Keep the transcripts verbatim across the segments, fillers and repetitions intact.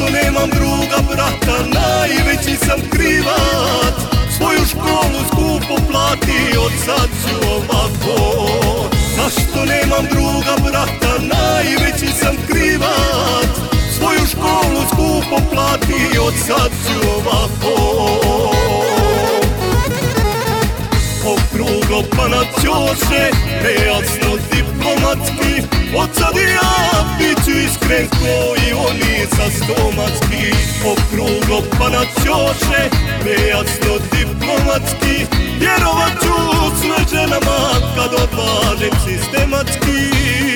nemam druga brata, najveći sam krivac. Svoju školu skupo platio, sad ću ovako. Zašto nemam druga brata, najveći sam krivac. Svoju školu skupo platio, sad ću ovako. Okruglo pa na ćoše, nejasno diplomatski. Od sad ja bit ću iskren ko i oni sa stomatski. Okruglo pa na ćoše, nejasno diplomatski. Vjerovat ću sve ženama kad odvažem sistematski.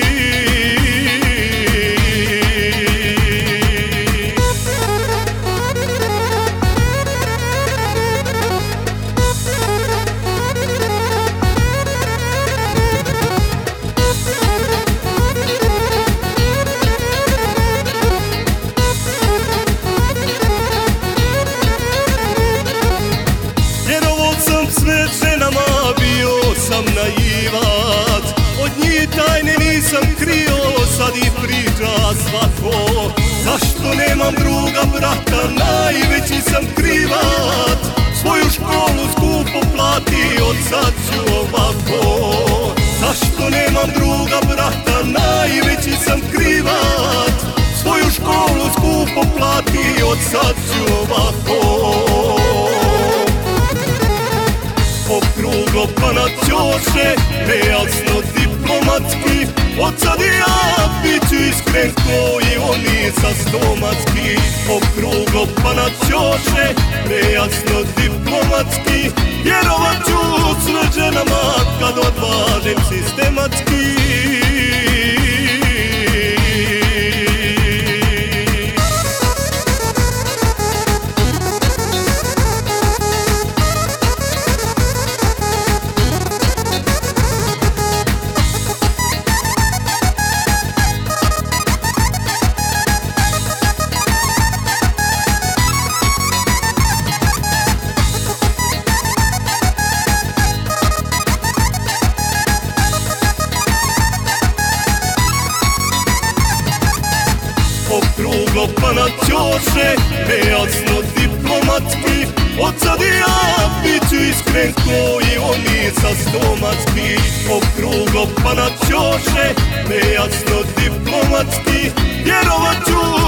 Sve ženama bio sam naivac, od njih tajne nisam krio, sad ih priča svako. Zašto nemam druga brata, najveći sam krivac. Svoju školu skupo platio, sad ću ovako. Zašto nemam druga brata, najveći sam krivac. Svoju školu skupo platio, sad ću ovako. Okruglo pa na ćoše, nejasno diplomatski. Od sad ja bit ću iskren ko i oni sa stomatski. Okruglo pa na ćoše, nejasno diplomatski. Vjerovat ću sve ženama kad odvažem sistematski. Okruglo pa na ćoše, nejasno diplomatski. Od sad ja bit ću iskren ko i oni sa stomatski. Okruglo pa na ćoše, nejasno diplomatski. Vjerovat ću